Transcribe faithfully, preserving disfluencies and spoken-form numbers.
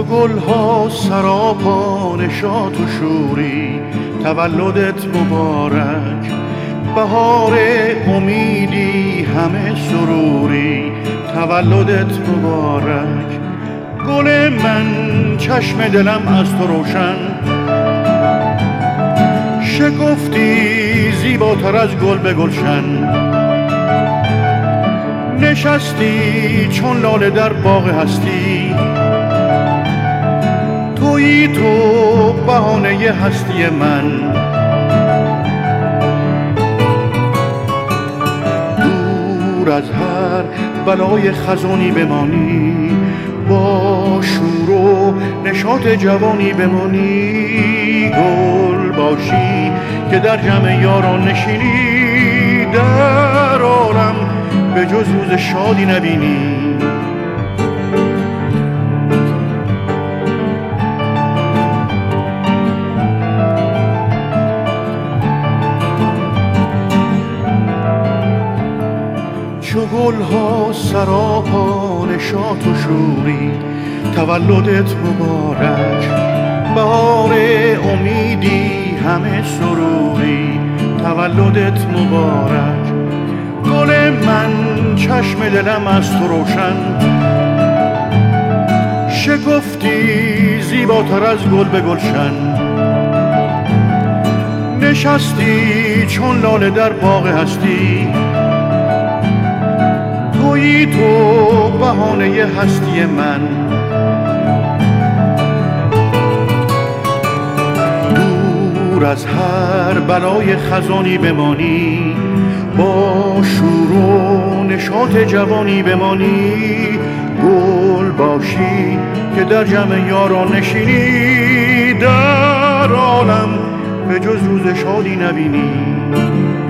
گل ها سراپا نشاط و شوری، تولدت مبارک، بهار امیدی همه سروری، تولدت مبارک. گل من چشم دلم از تو روشن، شکفتی زیباتر از گل به گلشن، نشستی چون لاله در باغ هستی، تویی تو بهانه هستی من. دور از هر بلای خزانی بمانی، با شور و نشاط جوانی بمانی، گل باشی که در جمع یاران نشینی، در عالم به جز روز شادی نبینی. چو گل ها سراپا نشاط و شوری، تولدت مبارک، بهار امیدی همه سروری، تولدت مبارک. گل من چشم دلم از تو روشن، شکفتی زیباتر از گل به گلشن، نشستی چون لاله در باغ هستی، تویی تو بهانه هستی من. دور از هر بلای خزانی بمانی، با شور و نشاط جوانی بمانی، گل باشی که در جمع یاران نشینی، در عالم به جز روز شادی نبینی.